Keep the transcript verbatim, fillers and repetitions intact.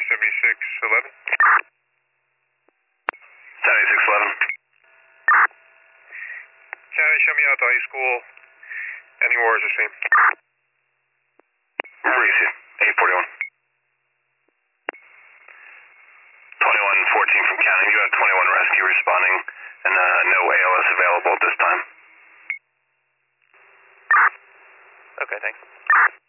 seventy-six eleven. seventy-six eleven. County, show me out to high school. Any wars are same. Reese, eight forty-one. twenty-one fourteen from County. You have twenty-one rescue responding, and uh, no A L S available at this time. Okay, thanks.